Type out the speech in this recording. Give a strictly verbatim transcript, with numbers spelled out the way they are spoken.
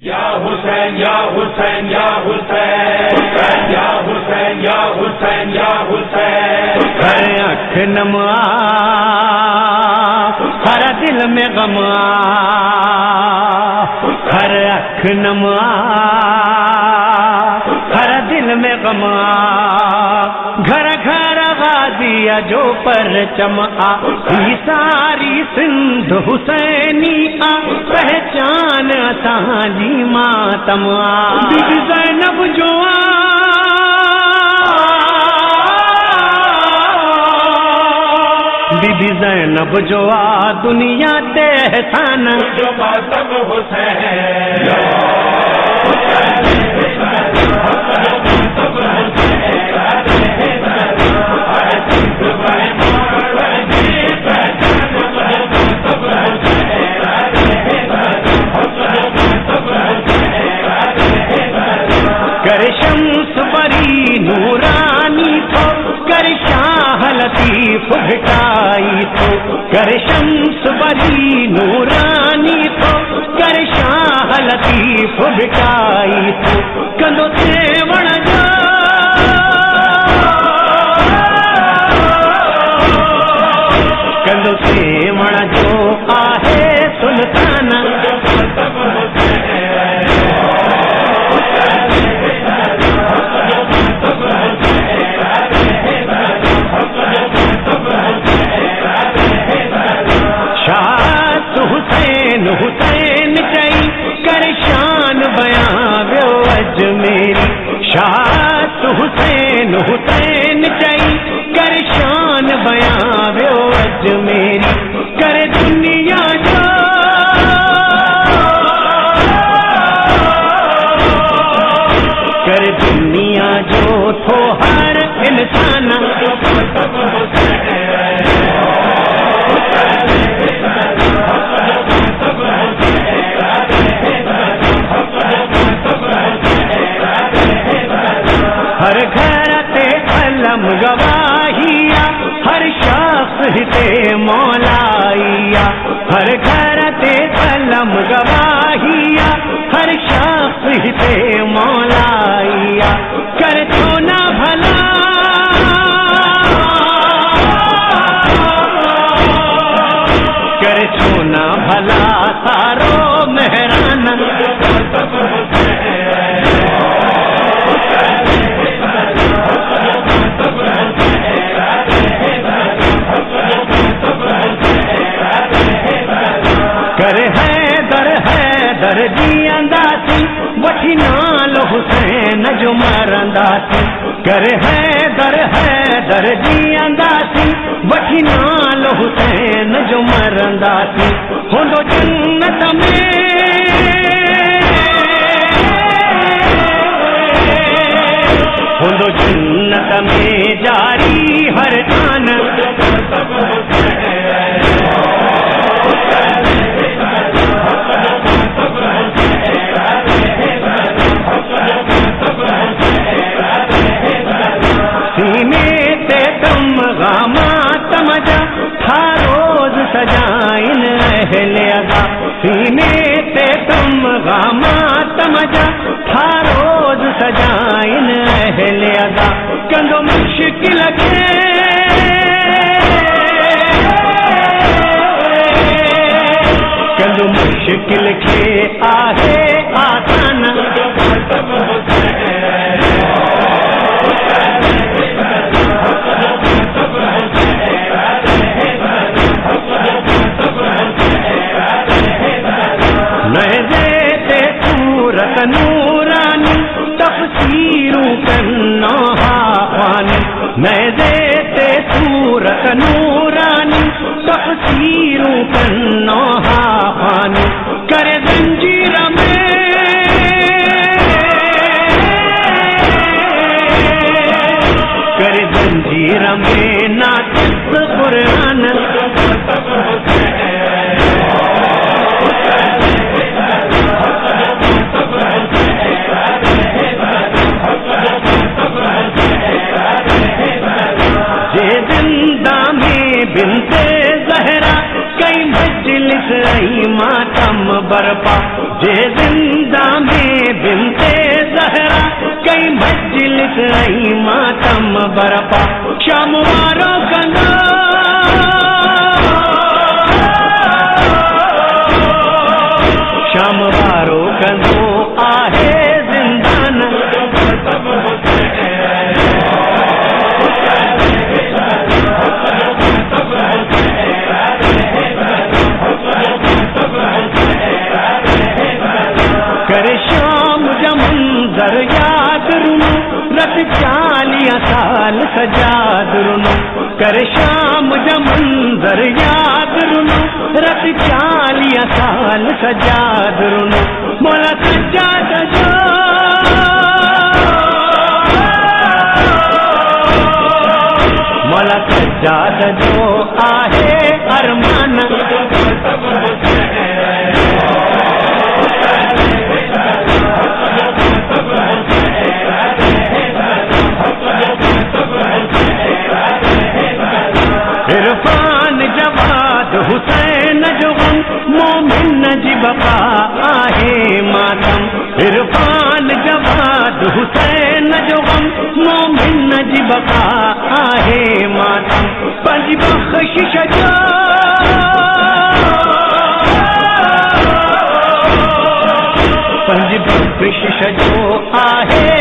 یا حسین یا حسین یا حسین یا حسین یا حسین یا حسین ہر اکھ نما ہر دل میں غم ہر اکھ نما ہر دل میں غم گھر گھر غازیہ جو پر چمآ یہ ساری سندھ حسینی آ پہچان سانجی ماتم آ بی بی زینب جو آ بی بی زینب جو آ دنیا تے احسان جو ماتم حسین کر شمس بری نورانی تو کر شاہ لطیف بھٹائی تو کر شمس بری نورانی تو کر شاہ لطیف بھٹائی تو کندو سیوڑ جا کندو سیوڑ جو آہے سلطان حسین چئی کر شان بیان ویو اجمیری شاہ حسین حسین چئی کر شان بیان ویو اجمیری کر دنیا جو کر دنیا جو تھو ہر انسان ہر گھر تے علم گواہیا ہر شخص ہتے مولائیا ہر گھر تے علم گواہیا ہر شخص ہتے مولائیا کر تو نہ بھلا کر تو نہ بھلا سارو مہران کر ہے در ہے در جی انداسی وٹھی نال حسین جو مرنداسی کر ہے در ہے در جی انداسی وٹھی نال حسین جو مرنداسی ہوندو جنت میں ہوندو جنت میں جاری ہر آن سجائن اہل ادا سینے تے تم غامات مجا تھا روز سجائن اہل ادا کندو مشکل کے کندو مشکل کے آہے آسان نورانی تفسیروں کرنا خوانی میں دیتے صورت نورانی تفسیروں کرنا خوانی کر زنجیر میں کر زنجیر میں ناطق قرآن بنت زہرا کئی مجلس ای ماتم برپا جے زندہ अज़ीयत ऐं मातम बरपा शाम वारो कंदो शाम वारो कंदो आहे ज़िंदान करे शाम जा मंज़र याद रुनो रत चालिया साल सजाद रुनो करे शाम जा मंज़र याद रुनो रत चालिया साल सजाद रुनो मौला सजाद जो मौला सजाद जो आहे अरमान इरफान जवाद हुसैन जो गम मोमिन जी बका आहे मातम इरफान जवाद हुसैन जो गम मोमिन जी बका आहे मातम पंज बख्शिश जो पंज बख्शिश जो आहे